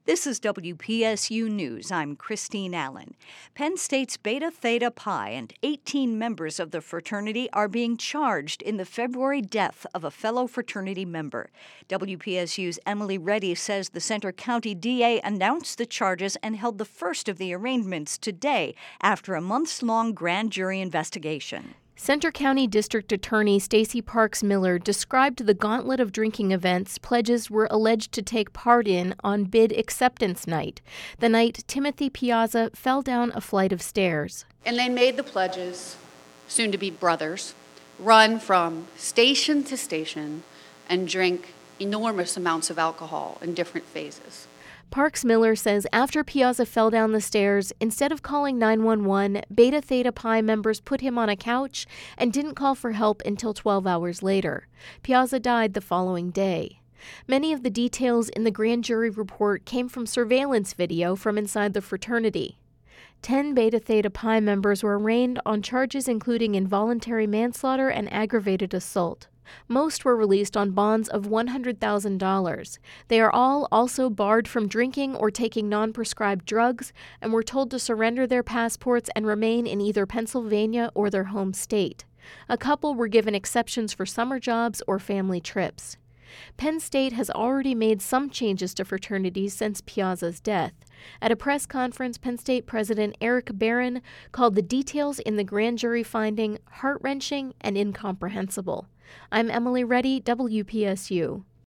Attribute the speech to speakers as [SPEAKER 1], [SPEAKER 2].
[SPEAKER 1] This is WPSU News. I'm Christine Allen. Penn State's Beta Theta Pi and 18 members of the fraternity are being charged in the February death of a fellow fraternity member. WPSU's Emily Reddy says the Centre County DA announced the charges and held the first of the arraignments today after a months-long grand jury investigation.
[SPEAKER 2] Centre County District Attorney Stacey Parks Miller described the gauntlet of drinking events pledges were alleged to take part in on bid acceptance night, the night Timothy Piazza fell down a flight of stairs.
[SPEAKER 3] And they made the pledges, soon to be brothers, run from station to station and drink enormous amounts of alcohol in different phases.
[SPEAKER 2] Parks Miller says after Piazza fell down the stairs, instead of calling 911, Beta Theta Pi members put him on a couch and didn't call for help until 12 hours later. Piazza died the following day. Many of the details in the grand jury report came from surveillance video from inside the fraternity. 10 Beta Theta Pi members were arraigned on charges including involuntary manslaughter and aggravated assault. Most were released on bonds of $100,000. They are all also barred from drinking or taking non-prescribed drugs and were told to surrender their passports and remain in either Pennsylvania or their home state. A couple were given exceptions for summer jobs or family trips. Penn State has already made some changes to fraternities since Piazza's death. At a press conference, Penn State President Eric Barron called the details in the grand jury finding heart-wrenching and incomprehensible. I'm Emily Reddy, WPSU.